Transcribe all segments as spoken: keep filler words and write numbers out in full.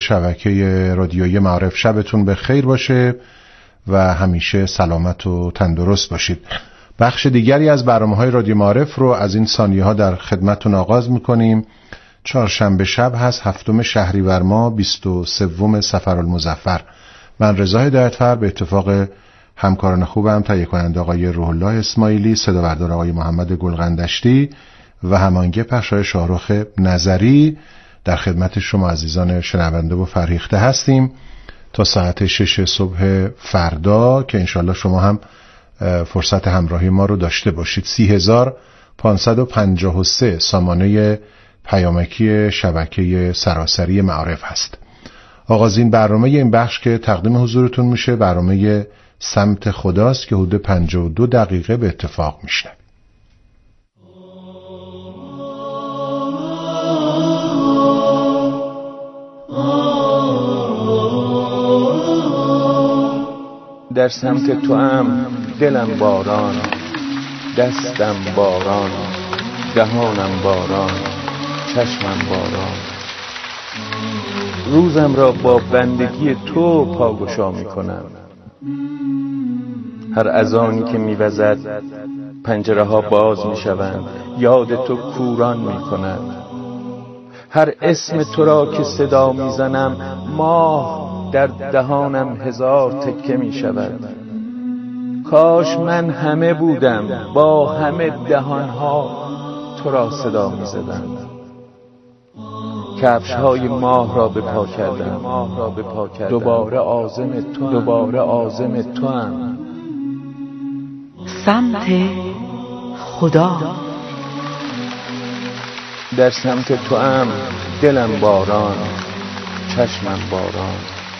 شبکه رادیویی معارف، شبتون به خیر باشه و همیشه سلامت و تندرست باشید. بخش دیگری از برنامه‌های رادیو معارف رو از این ثانیه‌ها در خدمتتون آغاز می‌کنیم. چهارشنبه شب هست، هفتم شهریور ماه، بیست و سوم صفرالمظفر. من رضا هدایتفر به اتفاق همکاران خوبم، تهیه کننده آقای روح الله اسماعیلی، صدا بردار آقای محمد گلغندشتی و هماهنگ پخش‌های شاهرخ نظری در خدمت شما عزیزان شنونده و فرهیخته هستیم تا ساعت شش صبح فردا که انشالله شما هم فرصت همراهی ما رو داشته باشید. سی هزار پانصد و پنجاه و سه سامانه پیامکی شبکه سراسری معارف هست. آغازین برنامه این بخش که تقدیم حضورتون میشه برنامه سمت خداست که حدود پنجاه و دو دقیقه به اتفاق میشه. در سمت تو هم دلم باران، دستم باران، دهانم باران، چشمم باران. روزم را با بندگی تو پاگشا می کنم. هر اذانی که می وزد پنجره ها باز می شوند، یاد تو کوران می کنند. هر اسم تو را که صدا می زنم ماه در دهانم هزار تکه می شود. کاش من همه بودم با همه دهانها تو را صدا می زدم. کفش های ماه را به پا کردم، ماه را به پا کردم. دوباره عازم تو، دوباره عازم تو هم. سمت خدا. در سمت تو هم دلم باران، چشمم باران.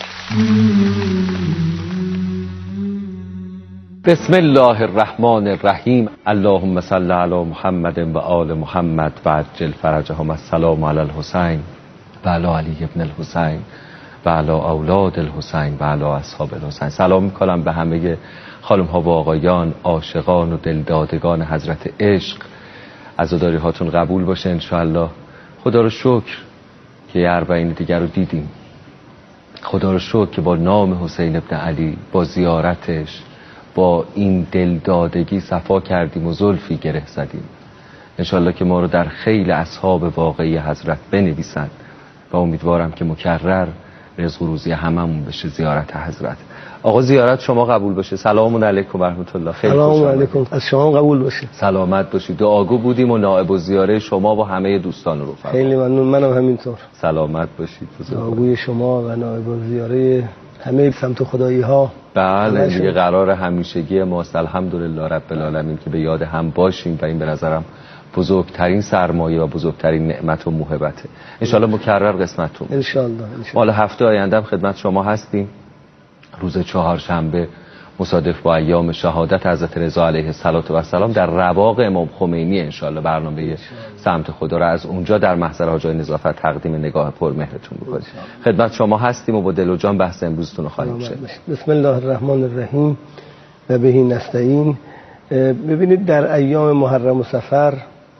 بسم الله الرحمن الرحیم. اللهم صل علی محمد و آل محمد و عجل فرجهم. السلام علی الحسین و علی علی ابن الحسین و علی اولاد الحسین و علی اصحاب الحسین. سلام میکنم به همه خانم ها و آقایان، عاشقان و دلدادگان حضرت عشق. عزاداری هاتون قبول باشه انشاءالله. خدا رو شکر که یه اربعین دیگر رو دیدیم. خدا رو شکر که با نام حسین ابن علی، با زیارتش، با این دلدادگی صفا کردیم و زلفی گره زدیم. انشالله که ما رو در خیل اصحاب واقعی حضرت بنویسن و امیدوارم که مکرر رزق و روزی هممون بشه زیارت حضرت. آقا زیارت شما قبول بشه. سلام علیکم و رحمت الله. خیلی سلام علیکم. از شما قبول باشه. سلامت باشید. دعاگو بودیم و نائب الزیاره شما و همه دوستان رو فرمایید. خیلی ممنون. منم همینطور. سلامت باشید. دعاگوی شما و نائب الزیاره همه سمت خدایی ها. بله دیگه قرار همیشگی ماست الحمدلله رب العالمین که به یاد هم باشیم و این به نظرم بزرگترین سرمایه و بزرگترین نعمت و موهبته. انشالله مکرر قسمتتون انشالله. مال هفته آینده هم خدمت شما هستیم. روز چهارشنبه مصادف با ایام شهادت حضرت رضا علیه السلام در رواق امام خمینی انشالله برنامه سمت خدا را از اونجا در محضر حاجای نظافت تقدیم نگاه پرمهرتون می‌کنیم. خدمت شما هستیم و با دل و جان بحث امروزتون رو خواهیم شد. بسم الله الرحمن الرحیم و بهی نستعین. ببینید در ایام محرم و صفر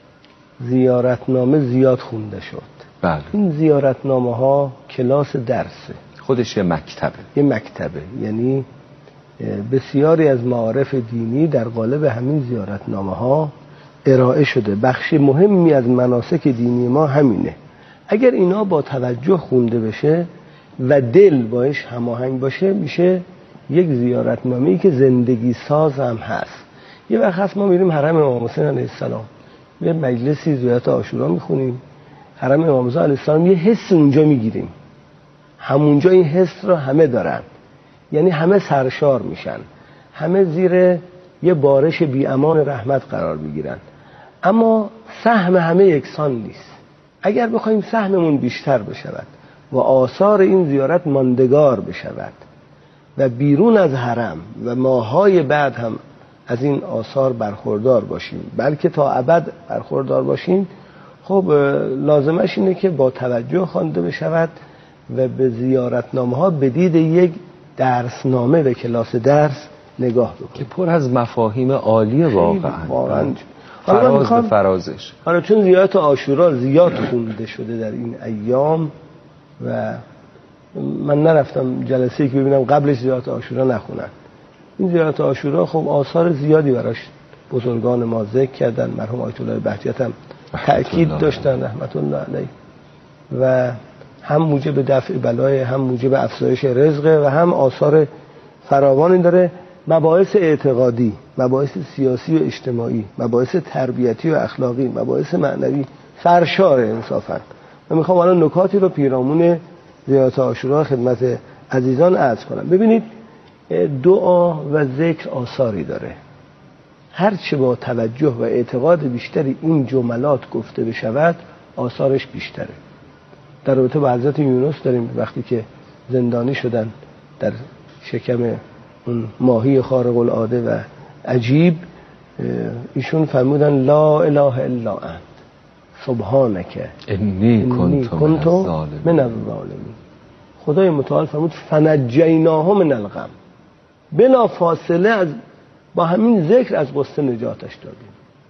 زیارتنامه زیاد خونده شد. بله. این زیارتنامه ها کلاس درسه، خودش یه مکتبه. یه مکتبه، یعنی بسیاری از معارف دینی در قالب همین زیارتنامه ها ارائه شده. بخش مهمی از مناسک دینی ما همینه. اگر اینا با توجه خونده بشه و دل باش هماهنگ باشه میشه یک زیارتنامه‌ای که زندگی ساز هم هست. یه وقت هست ما میریم حرم امام حسین علیه السلام، یه مجلسی زیارت عاشورا میخونیم، حرم امام رضا علیه السلام، یه حس اونجا میگیریم. همونجا این حس رو همه دارن، یعنی همه سرشار میشن، همه زیر یه بارش بی امان رحمت قرار میگیرن. اما سهم همه یکسان نیست. اگر بخوایم سهممون بیشتر بشود و آثار این زیارت ماندگار بشود و بیرون از حرم و ماهای بعد هم از این آثار برخوردار باشیم، بلکه تا ابد برخوردار باشیم، خب لازمش اینه که با توجه خوانده بشود و به زیارتنامه ها به دید یک درسنامه و کلاس درس نگاه بکنیم که پر از مفاهیم عالی واقعا واقعا فراز به فرازش. آره، چون زیارت عاشورا زیاد خونده شده در این ایام و من نرفتم جلسه‌ای که ببینم قبلش زیارت عاشورا نخونن. این زیارت عاشورا خب آثار زیادی براش بزرگان ما ذکر کردن. مرحوم آیت الله بهجت هم تأکید داشتن رحمت الله علیه و هم موجب دفع بلای، هم موجب افزایش رزق و هم آثار فراوانی داره. مباحث اعتقادی، مباحث سیاسی و اجتماعی، مباحث تربیتی و اخلاقی، مباحث معنوی سرشار انصافا. من میخوام الان نکاتی رو پیرامون زیارت عاشورا خدمت عزیزان عرض کنم. ببینید دعا و ذکر آثاری داره. هر چه با توجه و اعتقاد بیشتری این جملات گفته بشود آثارش بیشتره. در رابطه با حضرت یونس داریم وقتی که زندانی شدن در شکم اون ماهی خارق العاده و عجیب، ایشون فرمودن لا اله الا انت سبحانک انی کنت من الظالمین. خدای متعال فرمود فنجیناه من الغم، بلا فاصله از با همین ذکر از غصه نجاتش دادیم.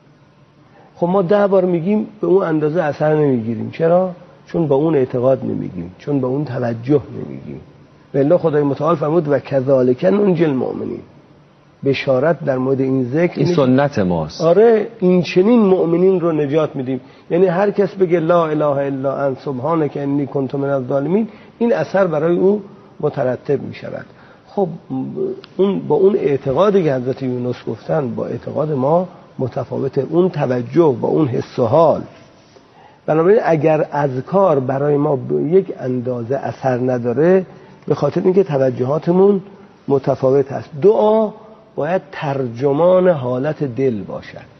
خب ما ده بار میگیم به اون اندازه اثر نمیگیریم. چرا؟ چون با اون اعتقاد نمیگیم، چون با اون توجه نمیگیم. والله خدای متعال فرمود و کذالک ننجی المؤمنین. بشارت در مورد این ذکر، این سنت ماست. آره این چنین مؤمنین رو نجات میدیم. یعنی هر کس بگه لا اله الا انت سبحانک انی کنت من الظالمین، این اثر برای او مترتب میشود. خب اون با اون اعتقادی که حضرت یونس گفتن با اعتقاد ما متفاوته. اون توجه با اون حس و حال. بنابراین اگر اذکار برای ما یک اندازه اثر نداره به خاطر اینکه توجهاتمون متفاوت است. دعا باید ترجمان حالت دل باشد.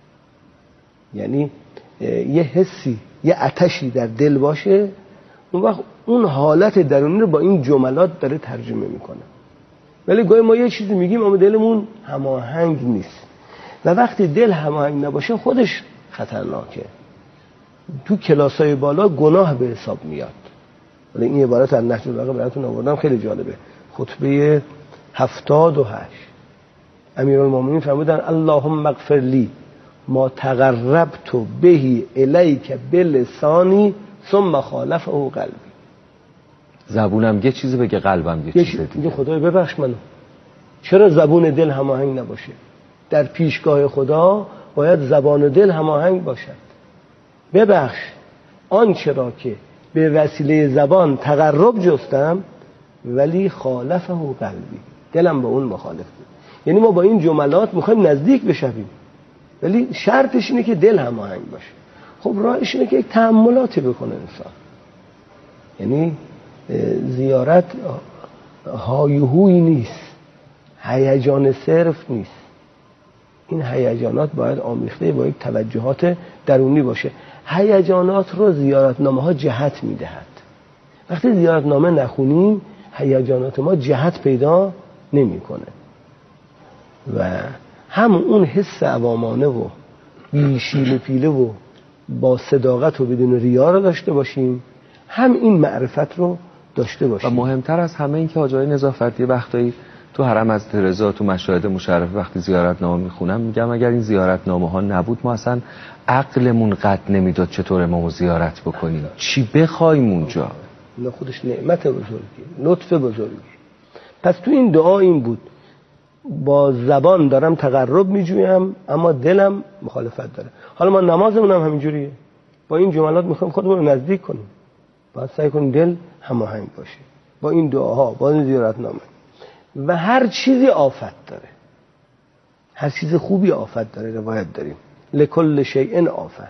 یعنی یه حسی، یه آتشی در دل باشه، اون وقت اون حالت درونی رو با این جملات داره ترجمه میکنه. ولی گاهی ما یه چیزی میگیم اما دلمون هماهنگ نیست و وقتی دل هماهنگ نباشه خودش خطرناکه. تو کلاسای بالا گناه به حساب میاد. ولی این عبارت از نهج البلاغه براتون آوردم، خیلی جالبه. خطبه هفتاد و هشت امیرالمومنین فرمودن اللهم اغفر لی ما تقربت به الیک بلسانی ثم خالفه قلبی. زبونم یه چیزی بگه قلبم یه چیز دیگه. خدای ببخش منو. چرا زبون دل هماهنگ نباشه؟ در پیشگاه خدا باید زبان دل هماهنگ باشد. ببخش آنچه را که به وسیله زبان تقرب جستم ولی خالفه قلبی، دلم با اون مخالف بود. یعنی ما با این جملات میخوایم نزدیک بشویم ولی شرطش اینه که دل هماهنگ باشه. خب راهش اینه که یک تأملاتی بکنه انسان. یعنی زیارت هایهوی نیست، هیجان صرف نیست. این هیجانات باید آمیخته با یک توجهات درونی باشه. هیجانات رو زیارتنامه ها جهت میدهد. وقتی زیارتنامه نخونیم هیجانات ما جهت پیدا نمیکنه و هم اون حس عوامانه و بی شیل و پیله و با صداقت و بدون ریا رو داشته باشیم، هم این معرفت رو داشته باشیم. و مهمتر از همه این که آقای نظافتی وقتی تو حرم از ترزا تو مشاهد مشرفه وقتی زیارتنامه میخونم میگم اگر این زیارتنامه ها نبود ما اصلا عقلمون قد نمیداد چطور ما زیارت بکنیم، چی بخوایم اونجا. نه خودش نعمت بزرگی، لطف بزرگی. پس تو این دعا این بود با زبان دارم تقرب میجویم اما دلم مخالفت داره. حالا ما نمازمون هم همینجوریه، با این جملات میخوایم خودمون رو نزدیک کنیم، باید سعی کنیم دل هماهنگ باشه با این دعاها، با این زیارتنامه. و هر چیزی آفت داره، هر چیز خوبی آفت داره. روایت داریم لکل شیء آفت.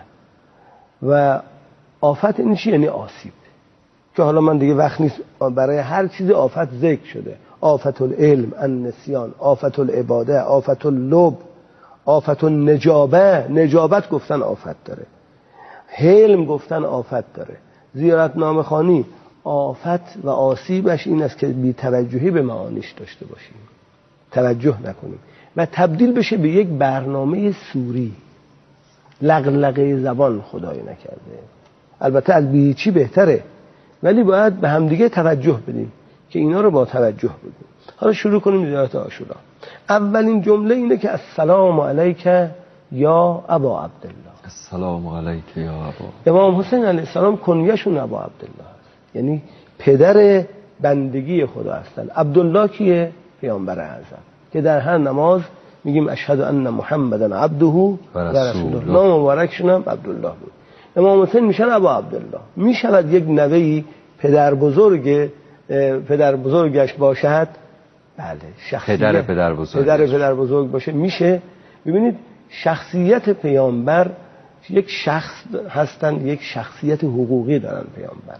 و آفت این چی؟ یعنی آسیب، که حالا من دیگه وقت نیست برای هر چیز آفت ذکر شده. آفت العلم، النسیان، آفت العباده، آفت اللب، آفت النجابه. نجابت گفتن آفت داره، حلم گفتن آفت داره. زیارتنامه خوانی آفت و آسیبش این است که بی توجهی به معانیش داشته باشیم، توجه نکنیم و تبدیل بشه به یک برنامه سوری، لغلقه زبان خدای نکرده. البته از بی چی بهتره ولی باید به همدیگه توجه بدیم که اینا رو با توجه بدیم. حالا شروع کنیم زیارت عاشورا. اولین جمله اینه که السلام علیک یا ابا عبدالله. السلام علیک یا ابا. امام حسین علیه السلام کنیه‌شون ابا عبدالله است، یعنی پدر بندگی خدا هستند. عبدالله کیه؟ پیامبر اعظم که در هر نماز میگیم اشهد ان محمدن عبده و رسوله. نام مبارکشون هم عبدالله بود. امام حسین میشن ابا عبدالله. میشود یک نوهی پدر بزرگ پدر بزرگش باشد؟ بله. شخصیت پدر پدر بزرگ پدر پدر بزرگ باشه میشه. ببینید شخصیت پیامبر یک شخص هستند، یک شخصیت حقوقی دارن پیامبر.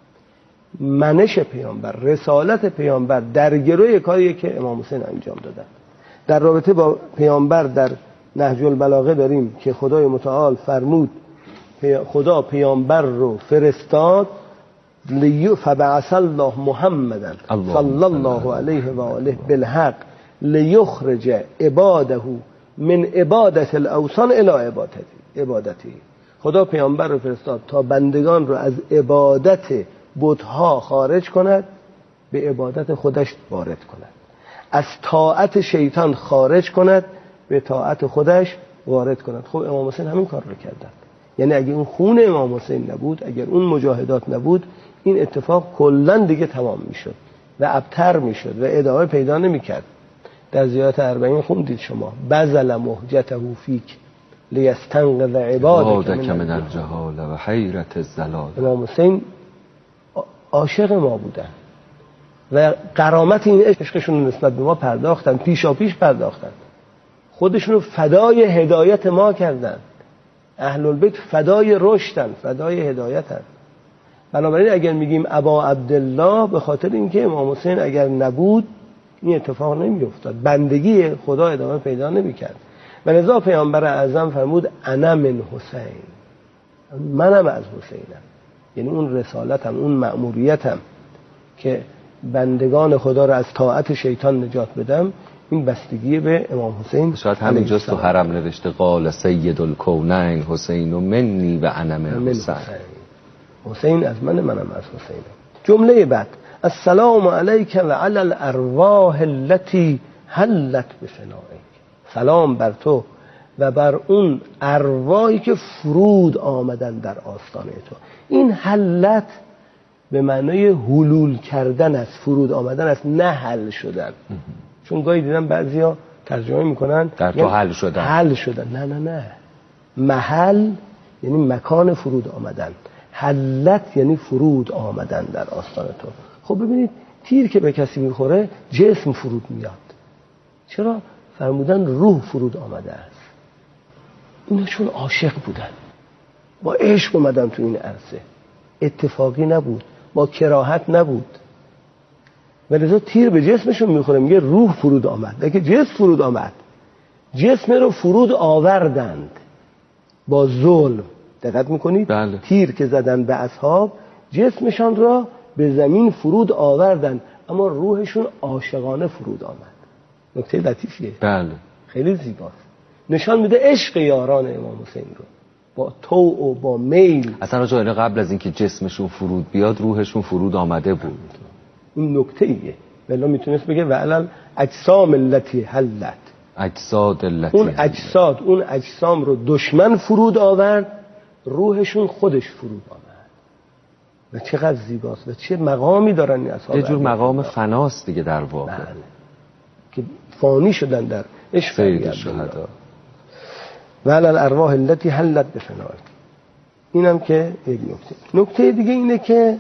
منش پیامبر، رسالت پیامبر در گروه کاری که امام حسین انجام دادن. در رابطه با پیامبر در نهج البلاغه داریم که خدای متعال فرمود خدا پیامبر رو فرستاد لیو فبعث الله محمدا صلی الله علیه و آله بالحق لیخرج عباده من عبادت الاوثان الی عبادتی عبادتی. خدا پیامبر رو فرستاد تا بندگان رو از عبادت بت‌ها خارج کند به عبادت خودش وارد کند، از طاعت شیطان خارج کند به طاعت خودش وارد کند. خب امام حسین همین کار رو کردن. یعنی اگه اون خون امام حسین نبود، اگر اون مجاهدات نبود، این اتفاق کلا دیگه تمام میشد و ابتر میشد و ادامه پیدا نمیکرد. در زیارت اربعین خوندید شما بذل مهجته فیک لیستنقذ عبادک من الجهال و حیرت الضلال. امام حسین عاشق ما بودن و کرامت این عشقشون نسبت به ما پرداختن، پیشا پیش پرداختن، خودشونو فدای هدایت ما کردن. اهل البیت فدای رشدن، فدای هدایتن. بنابراین اگر میگیم ابا عبدالله به خاطر اینکه امام حسین اگر نبود این اتفاق نمیافتاد، بندگی خدا ادامه پیدا نمیکرد. و لذا پیامبر اعظم فرمود انا من حسین، منم از حسینم. یعنی اون رسالتم، اون مأموریتم که بندگان خدا را از طاعت شیطان نجات بدم، این بستگی به امام حسین. شاید همین جست تو حرم نوشته قال سید الکونین حسین و منی و انا من حسین. حسین از من، منم از حسین. جمله بعد السلام علیک و علی الارواح التي حلت بفنائک. سلام بر تو و بر اون ارواحی که فرود آمدن در آستانه تو. این حلت به معنای حلول کردن است، فرود آمدن است، نه حل شدن. چون گاهی دیدم بعضیا ترجمه میکنن در تو حل شدن. حل شدن. نه نه نه. محل یعنی مکان فرود آمدن، حلت یعنی فرود آمدن در آستانه تو. خب ببینید تیر که به کسی میخوره جسم فرود میاد. چرا؟ فرمودن روح فرود آمده است. اینا چون عاشق بودن، با عشق اومدن تو این عرصه، اتفاقی نبود، با کراهت نبود. ولذا تیر به جسمشون میخوره، میگه روح فرود آمد. اگه جسم فرود آمد، جسم رو فرود آوردند با ظلم. دقت میکنید؟ بله. تیر که زدن به اصحاب جسمشان را به زمین فرود آوردند، اما روحشون عاشقانه فرود آمد. نکته لطیفیه. بله. خیلی زیباست. نشان میده عشق یاران امام حسین رو با طوع و با میل. اصلا جایی قبل از اینکه جسمشون فرود بیاد روحشون فرود آمده بود. این نکته ایه. ولی میتونست بگه وعلل اجسام التي حلت، اجساد التي، اون اجساد، اون اجسام رو دشمن فرود آورد، روحشون خودش فرود آمد. و چقدر زیباست و چه مقامی دارن این اصحاب. یه جور مقام فناست دیگه در واقع. بله. که فانی شدن در عشق سید الشهدا. وعلى الارواح التي حلت بفنائک. اینم که یک نکته. نکته دیگه اینه که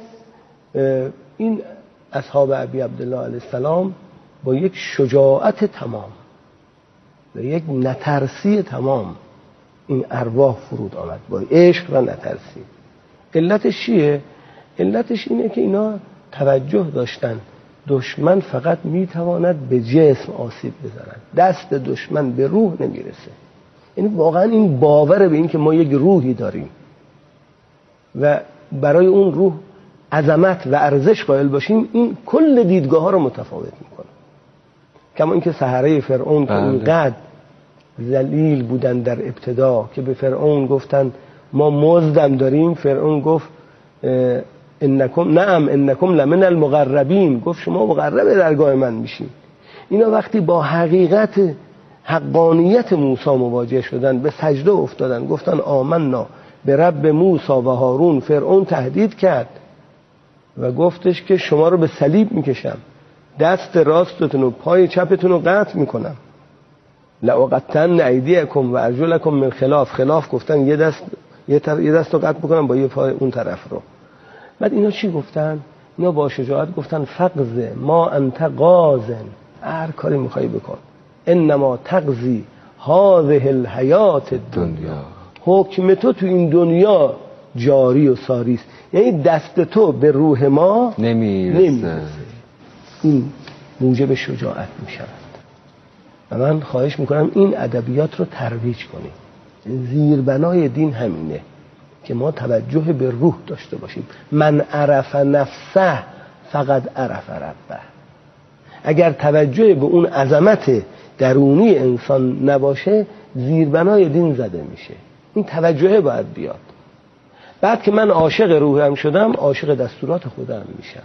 این اصحاب ابی عبدالله علیه السلام با یک شجاعت تمام و یک نترسی تمام این ارواح فرود آمد، با عشق و نترسی. علتش چیه؟ علتش اینه که اینا توجه داشتن دشمن فقط میتواند به جسم آسیب بزنند، دست دشمن به روح نمیرسه. یعنی واقعا این باور به این که ما یک روحی داریم و برای اون روح عظمت و ارزش قائل باشیم، این کل دیدگاه ها رو متفاوت میکنه. کما اینکه سحره فرعون که اینقدر ذلیل بودن در ابتدا که به فرعون گفتن ما مزدم داریم، فرعون گفت انکم نعم انکم لمن المقربین، گفت شما مقرب درگاه من میشین. اینا وقتی با حقیقت حقانیت موسی مواجه شدن به سجده افتادن، گفتن آمنا به رب موسی و هارون. فرعون تهدید کرد و گفتش که شما رو به صلیب میکشم، دست راستتون و پای چپتون رو قطع میکنم. لأقطعن ایدیکم و ارجلکم من خلاف. خلاف گفتن یه دست یه, طرف یه دست رو قطع میکنم با یه پای اون طرف رو. بعد اینا چی گفتن؟ اینا با شجاعت گفتن فقز ما انت غازن، هر کاری میخوای بکن، انما تقضی هذه الحیات الدنیا، حکم تو تو این دنیا جاری و ساری است، یعنی دست تو به روح ما نمیرسه. این موجب شجاعت میشود. و من خواهش میکنم این ادبیات رو ترویج کنیم. زیربنای دین همینه که ما توجه به روح داشته باشیم. من عرف نفسه فقط عرف ربه. اگر توجه به اون عظمت درونی انسان نباشه زیربنای دین زده میشه. این توجه باید بیاد. بعد که من عاشق روحم شدم عاشق دستورات خودم میشم.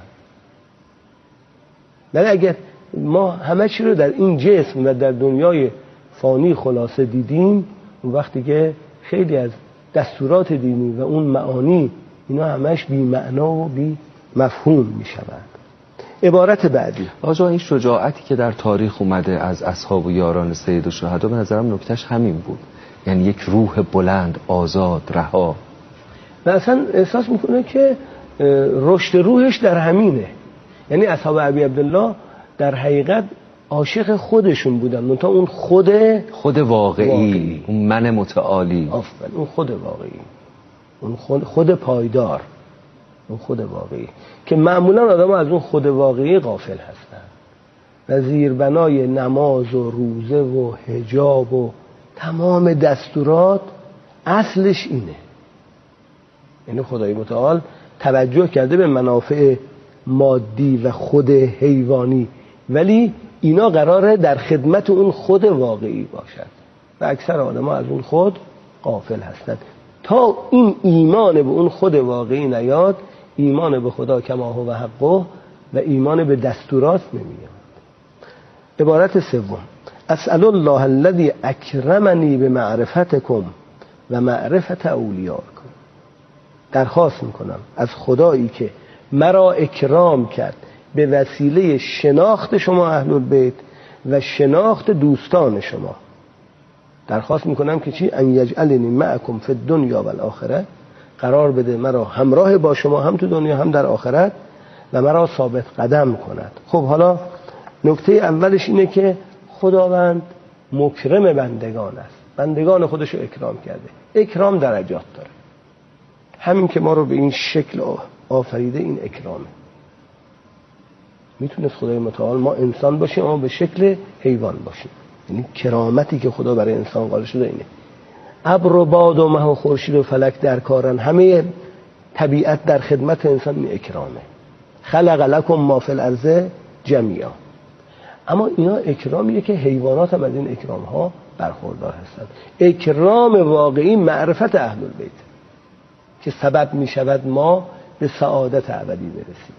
ولی اگر ما همه چی رو در این جسم و در دنیای فانی خلاصه دیدیم، اون وقتی که خیلی از دستورات دینی و اون معانی اینا همش بی معنا و بی مفهوم می شود. عبارت بعدی آجا این شجاعتی که در تاریخ اومده از اصحاب و یاران سید و شهدا به نظرم نکتهش همین بود، یعنی یک روح بلند، آزاد، رها. و اصلا احساس میکنه که رشد روحش در همینه. یعنی اصحاب ابی عبدالله در حقیقت عاشق خودشون بودن، منتها اون خود خود واقعی, واقعی. اون من متعالی، آفرین، اون خود واقعی، اون خود, خود پایدار، اون خود واقعی که معمولا آدم از اون خود واقعی غافل هستن و زیربنای نماز و روزه و حجاب و تمام دستورات اصلش اینه. یعنی خدای متعال توجه کرده به منافع مادی و خود حیوانی، ولی اینا قراره در خدمت اون خود واقعی باشد و اکثر آدم‌ها از اون خود غافل هستند. تا این ایمان به اون خود واقعی نیاد، ایمان به خدا کما هو حقه و ایمان به دستورات نمیاد. عبارت سوم، اسأل الله الذي اکرمنی بمعرفتکم و معرفت اولیاءکم. درخواست میکنم از خدایی که مرا اکرام کرد به وسیله شناخت شما اهل البیت و شناخت دوستان شما. درخواست میکنم که چی؟ ان یجعلنی معکم فی الدنیا و الاخره، قرار بده مرا همراه با شما هم تو دنیا هم در آخرت و مرا ثابت قدم کند. خب حالا نکته اولش اینه که خداوند مکرم بندگان است، بندگان خودشو اکرام کرده. اکرام درجات داره، همین که ما رو به این شکل آفریده این اکرامه. میتونست خدای متعال ما انسان باشیم اما به شکل حیوان باشیم. یعنی کرامتی که خدا برای انسان قائل شده اینه. ابر و باد و مه و خورشید و فلک در کارن، همه طبیعت در خدمت انسان این اکرامه. خلق لکم ما فی الارض جمیعا. اما اینا اکرامیه که حیوانات هم از این اکرام ها برخوردار هستند. اکرام واقعی معرفت اهل البیت که سبب می شود ما به سعادت ابدی برسیم.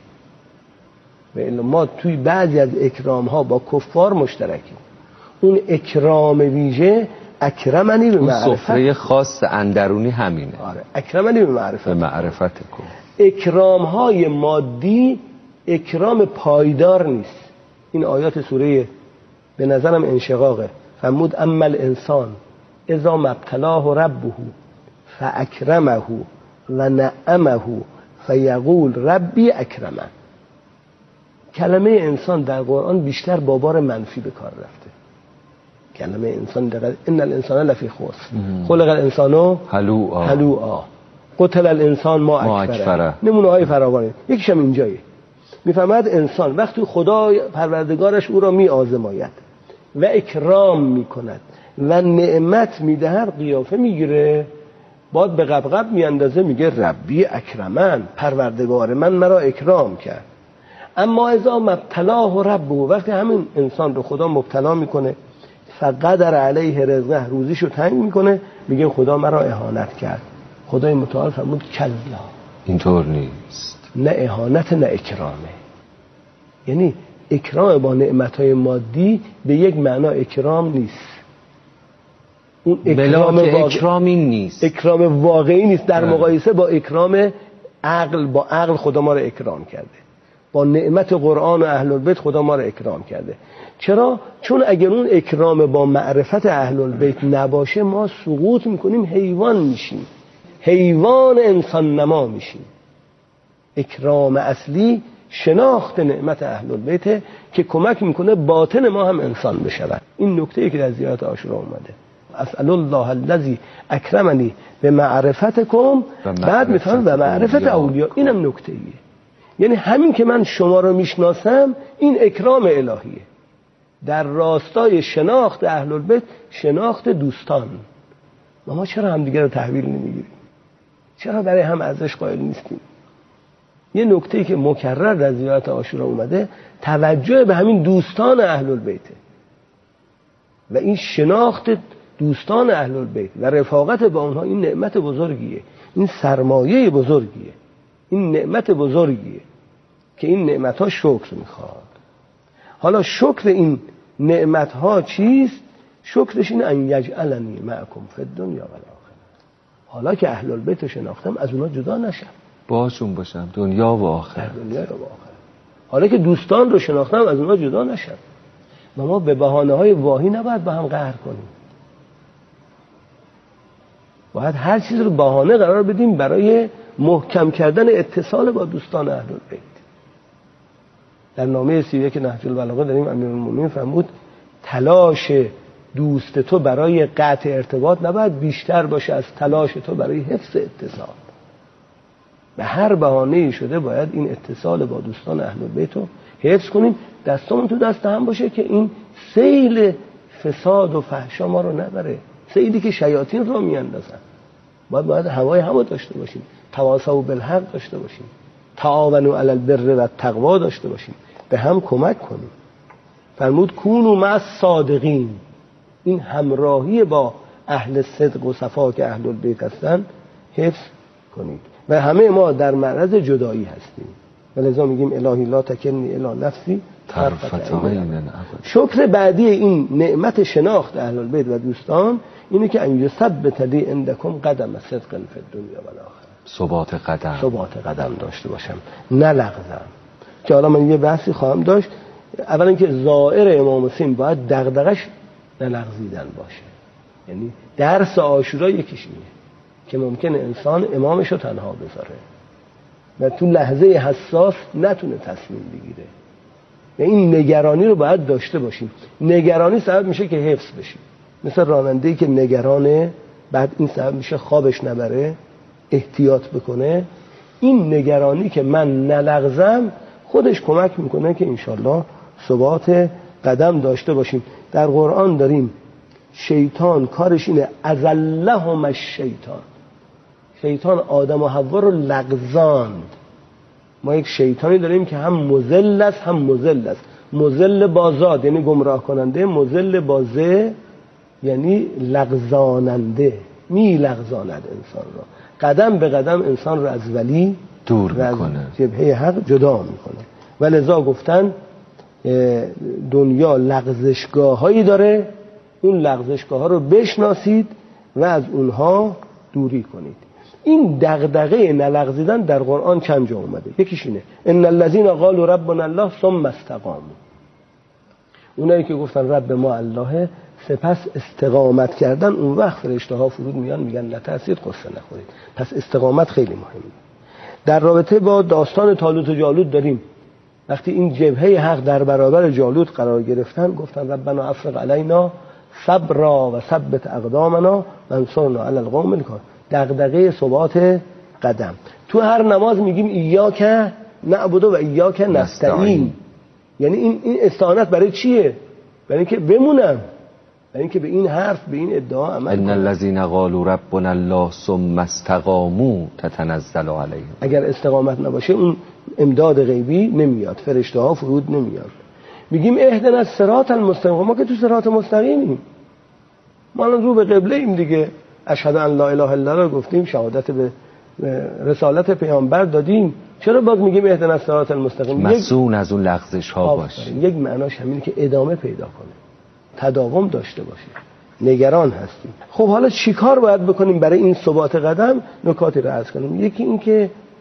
و الا ما توی بعضی از اکرام ها با کفار مشترکیم. اون اکرام ویژه اکرمنی به معرفت، سفره خاص اندرونی همینه. آره، اکرمنی به معرفت، به معرفت کن. اکرام های مادی اکرام پایدار نیست. این آیات سوره به نظرم انشقاقه. فرمود اما الانسان اذا مبتلاه ربه فاکرمه و نعمه فیقول ربی اکرمن. کلمه انسان در قرآن بیشتر با بار منفی به کار رفته. کلمه انسان در ان الانسان لفی خسر خلق الانسان هلوعا هلوعا قتل الانسان ما اکفره. نمونه های فراوانه. یکیشم اینجایه. میفهمد انسان وقتی خدا پروردگارش او را می آزماید و اکرام میکند و نعمت میدهد، قیافه میگیره، بعد به قبقب میاندازه، میگه ربی اکرمن، پروردگار من مرا اکرام کرد. اما اذا مبتلاه ربه، وقتی همین انسان رو خدا مبتلا میکنه فقدر علیه رزقه، روزیشو تنگ میکنه، میگه خدا مرا اهانت کرد. خدای متعال فرمود کلا، اینطور نیست. نه اهانت نه اکرامه. یعنی اکرام با نعمتهای مادی به یک معنا اکرام نیست. اون اکرام واقع... واقع... اکرامی نیست. اکرام واقعی نیست در مقایسه با اکرام عقل با عقل خدا ما رو اکرام کرده، با نعمت قرآن و اهل البیت خدا ما رو اکرام کرده. چرا؟ چون اگر اون اکرام با معرفت اهل البیت نباشه ما سقوط میکنیم، حیوان میشیم، حیوان انسان نما میشیم. اکرام اصلی شناخت نعمت اهل البیت که کمک میکنه باطن ما هم انسان بشود. این نکته‌ای که در زیارت عاشورا اومده، اسأل الله الذی اکرمنی به معرفتکم، بعد میفهمم و معرفت اولیاء. اینم نکته‌ایه، یعنی همین که من شما رو میشناسم این اکرام الهیه. در راستای شناخت اهل البیت شناخت دوستان. ما چرا همدیگه رو تحویل نمیگیریم؟ چرا برای هم ارزش قائل نیستیم؟ یه نکته‌ای که مکرر در زیارت عاشورا اومده توجه به همین دوستان اهل البیت و این شناخت دوستان اهل البیت و رفاقت با اونها. این نعمت بزرگیه، این سرمایه بزرگیه، این نعمت بزرگیه که این نعمت‌ها شکر میخواد. حالا شکر این نعمت‌ها چیست؟ شکرش این ان یجعلنی معکم فی الدنیا و الاخره. حالا که اهل البیت رو شناختم از اونها جدا نشم، باشون باشم دنیا و آخرت. دنیا و آخرت. حالا که دوستان رو شناختم از اونها جدا نشم. و ما به بهانه‌های واهی نباید با هم قهر کنیم. باید هر چیز رو بهانه قرار بدیم برای محکم کردن اتصال با دوستان اهل البیت. در نامه سی و یک نهج البلاغه داریم امیرالمومنین فرمود تلاش دوست تو برای قطع ارتباط نباید بیشتر باشه از تلاش تو برای حفظ اتصال. به هر بهانه‌ای شده باید این اتصال با دوستان اهل البیت رو حفظ کنیم، دستمون تو دست هم باشه که این سیل فساد و فحشا ما رو نبره، سیلی که شیاطین رو میاندازن. باید باید هوای همو داشته باشیم، تواصوا بالحق داشته باشیم، تعاونوا علی البر و التقوا داشته باشیم، به هم کمک کنیم. فرمود کونوا مع الصادقین، این همراهی با اهل صدق و صفا که اهل البیت هستن حفظ کنید. و همه ما در معرض جدایی هستیم، ولذا میگیم الهی لا تکلنی الی نفسی طرفة عین. شکر بعدی این نعمت شناخت اهل البیت و دوستان اینه که ان یثبت لی عندکم قدم صدق فی الدنیا و الاخره. ثبات قدم، ثبات قدم داشته باشم، نلغزم. که حالا من یه بحثی خواهم داشت. اولا که زائر امام حسین باید دغدغش نلغزیدن باشه، یعنی درس عاشورا یکیش اینه که ممکنه انسان امامش رو تنها بذاره و تو لحظه حساس نتونه تصمیم بگیره و این نگرانی رو باید داشته باشیم. نگرانی سبب میشه که حفظ بشیم، مثل راننده‌ای که نگرانه، بعد این سبب میشه خوابش نبره، احتیاط بکنه. این نگرانی که من نلغزم خودش کمک میکنه که انشالله ثبات قدم داشته باشیم. در قرآن داریم شیطان کارش اینه ازلهم الشیطان، شیطان آدم و حوا رو لغزاند. ما یک شیطانی داریم که هم مذل است هم مذل است. مذل با ذات یعنی گمراه کننده، مذل با ذ یعنی لغزاننده، می لغزاند انسان را، قدم به قدم انسان را از ولی دور میکنه، جبهه حق جدا میکنه. و لذا گفتن دنیا لغزشگاه هایی داره، اون لغزشگاه ها رو بشناسید و از اونها دوری کنید. این دغدغه نلغزیدن در قرآن چند جا اومده. یکیش اینه ان الذين قالوا ربنا الله ثم استقاموا، اونایی که گفتن رب ما الله سپس استقامت کردن، اون وقت فرشته‌ها فرود میان میگن نترسید قصه نخورید. پس استقامت خیلی مهمه. در رابطه با داستان طالوت و جالوت داریم وقتی این جبهه حق در برابر جالوت قرار گرفتن گفتن ربنا افرغ علینا صبرا و ثبت اقدامنا و انصرنا علی القوم الکافرین. دغدغه ثبات قدم. تو هر نماز میگیم ایاک نعبد و ایاک نستعین، یعنی این این استعانت برای چیه؟ برای اینکه بمونم، برای اینکه به این حرف به این ادعا عمل کنم. ان الذين قالوا ربنا الله ثم استقاموا تتنزل علیهم. اگر استقامت نباشه اون امداد غیبی نمیاد، فرشته ها فرود نمیاد. میگیم اهدنا الصراط المستقیم، ما که تو صراط مستقیمیم، ما الان رو به قبله ایم دیگه. اشهد ان لا اله الا الله گفتیم، شهادت به رسالت پیامبر دادیم، چرا باز میگیم اهدنا الصراط المستقیم؟ مسئول از اون لغزش ها باشه. یک معناش همینه که ادامه پیدا کنه، تداوم داشته باشه، نگران هستیم. خب حالا چیکار باید بکنیم برای این ثبات قدم؟ نکاتی رو عرض کنیم. یکی این که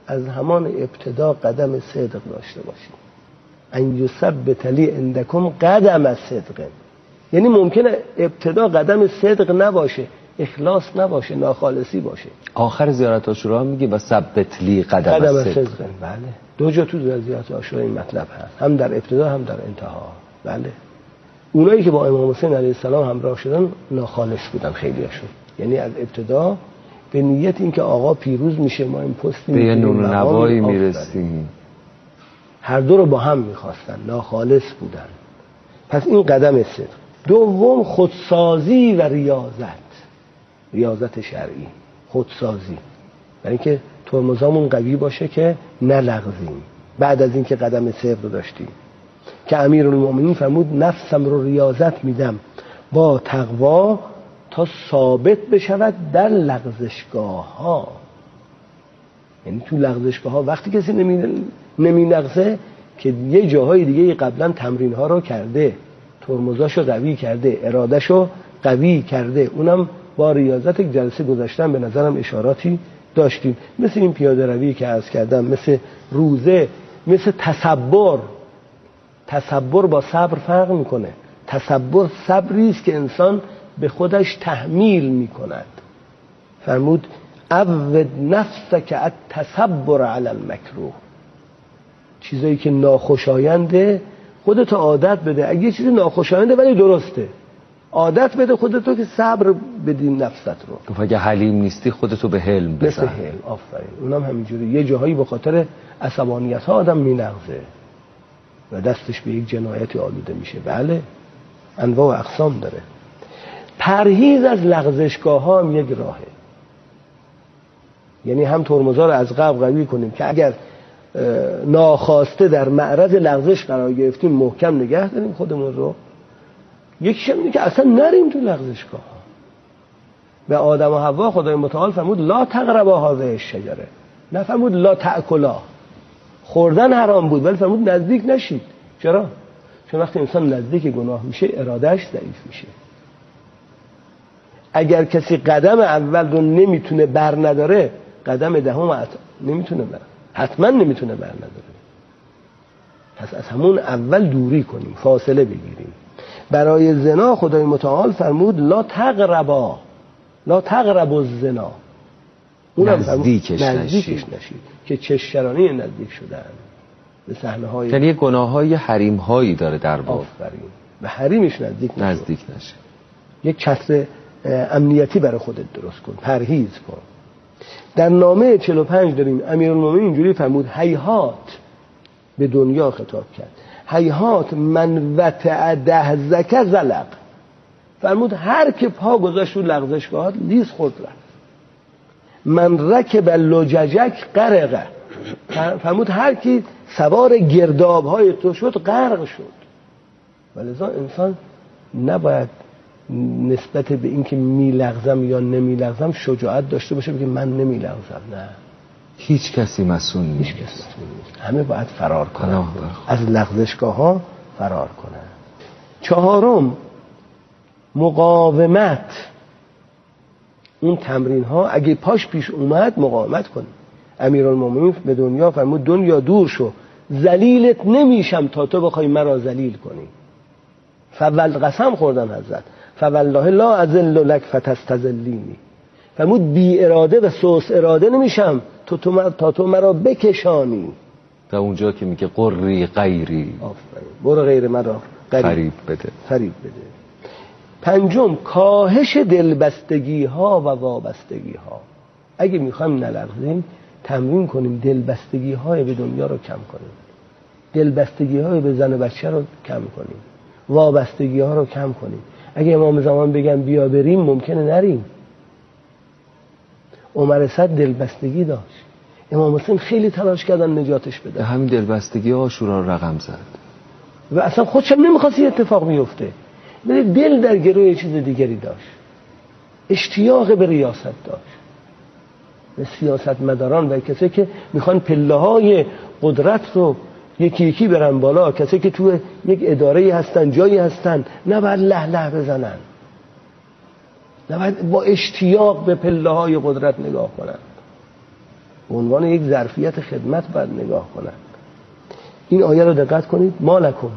از همان ابتدا قدم صدق داشته باشیم. ان یثبت لی عندکم قدم صدق، یعنی ممکنه ابتدا قدم صدق نباشه، اخلاص نباشه، ناخالصی باشه. آخر زیارت عاشورا میگه و ثبت لی قدم, قدم صدق. صدق. بله، دو جا تو زیارت عاشورا این مطلب هست، هم در ابتدا هم در انتها. بله، اونایی که با امام حسین علیه السلام همراه شدن ناخالص بودن خیلیاشون، یعنی از ابتدا به نیت اینکه آقا پیروز میشه، ما این پستی به نور و نوایی میرسیم، هر دو رو با هم میخواستن، ناخالص بودن. پس این قدم صدق. دوم خودسازی و ریاضت، ریاضت شرعی، خودسازی، یعنی که ترمزامون قوی باشه که نلغزیم بعد از اینکه قدم صدق رو داشتیم. که امیرالمومنین فرمود نفسم رو ریاضت میدم با تقوا تا ثابت بشود در لغزشگاه ها. یعنی تو لغزشگاه ها وقتی کسی نمی نمی لغزه که یه جاهای دیگه قبلا تمرین ها رو کرده، ترمزاشو قوی کرده، ارادهشو قوی کرده، اونم با ریاضت. یک جلسه گذاشتن به نظرم اشاراتی داشتیم، مثل این پیاده روی که عرض کردم، مثل روزه، مثل تصبر. تصبر با صبر فرق میکنه. تصبر صبری است که انسان به خودش تحمیل میکند. فرمود عود نفسک التصبر علی المکروه، چیزایی که ناخوشاینده خودتو عادت بده. اگه یه چیزی ناخوشاینده ولی درسته، عادت بده خودتو که صبر بدی نفست رو. اگه حلیم نیستی خودتو به حلم بزن. مثل حلم، آفرین. اونم همینجوری یه جاهایی به خاطر عصبانیت ها آدم مینغزه و دستش به یک جنایتی آلوده میشه. بله، انواع و اقسام داره. پرهیز از لغزشگاه ها هم یک راهه، یعنی هم ترمزا رو از قبل قوی کنیم که اگر ناخواسته در معرض لغزش قرار گرفتیم محکم نگه داریم خودمون رو. یکیش اینه که اصلا نریم تو لغزشگاه ها. به آدم و حوا خدای متعال فرمود لا تقربا هذه الشجره، نه فرمود لا تأکلا. خوردن حرام بود ولی فرمود نزدیک نشید. چرا؟ چون وقتی انسان نزدیک گناه میشه ارادهش ضعیف میشه. اگر کسی قدم اول رو نمیتونه بر نداره، قدم دهم نمیتونه بر حتما نمیتونه بر نداره. پس از همون اول دوری کنیم، فاصله بگیریم. برای زنا خدای متعال فرمود لا تقربا، لا تقربوا الزنا، نزدیکش, نزدیکش نشید. نشید که چشترانی نزدیک شدن به صحنه های، یعنی گناه های حریم هایی داره در باب. آفرین. به حریمش نزدیک نشید. نزدیک نشید. یک چتر امنیتی برای خودت درست کن، پرهیز کن. در نامه چهل و پنج داریم امیرالمومنین اینجوری فرمود هیهات، به دنیا خطاب کرد، هیهات من وطع دهزک زلق. فرمود هر که پا گذاشت رو لغزشگاهات لیز خود رفت. من رکب لججک غرقه، فرمود هر کی سوار گرداب های تو شد غرق شد. ولذا انسان نباید نسبت به اینکه میلغزم یا نمیلغزم شجاعت داشته باشه بگه من نمیلغزم. نه، هیچ کسی مسئول نیست. هیچ کسی مسئول نیست. همه باید فرار کنن، از لغزشگاه ها فرار کنن. چهارم مقاومت. اون تمرین ها اگه پاش پیش اومد مقاومت کن. امیرالمومنین به دنیا فرمود دنیا دور شو، ذلیلت نمیشم تا تو بخوای مرا ذلیل کنی. فول قسم خوردن حضرت فوالله لا اذل لك فتستذلینی. فرمود بی اراده و سوس اراده نمیشم تا تو تا تو مرا بکشانی. و اونجا که میگه قری غیری، آفرین، برو غیر مرا فریب بده. فریب بده. پنجم کاهش دلبستگی ها و وابستگی ها. اگه میخوایم نلغزیم تمرین کنیم دلبستگی های به دنیا رو کم کنیم، دلبستگی های به زن و بچه رو کم کنیم، وابستگی ها رو کم کنیم. اگه امام زمان بگن بیا بریم ممکنه نریم. عمر صد دلبستگی داشت، امام حسین خیلی تلاش کردن نجاتش بده. همین دلبستگی عاشورا رو رقم زد و اصلا خودش هم نمیخواست اتفاق بیفته، ولی دل در گروه چیز دیگری داشت، اشتیاق به ریاست داشت. به سیاست مداران و کسی که میخوان پله های قدرت رو یکی یکی برن بالا، کسی که تو یک اداره هستن، جایی هستن، نباید له له بزنن، نباید با اشتیاق به پله های قدرت نگاه کنن. به عنوان یک ظرفیت خدمت باید نگاه کنن. این آیه رو دقت کنید، ما لکم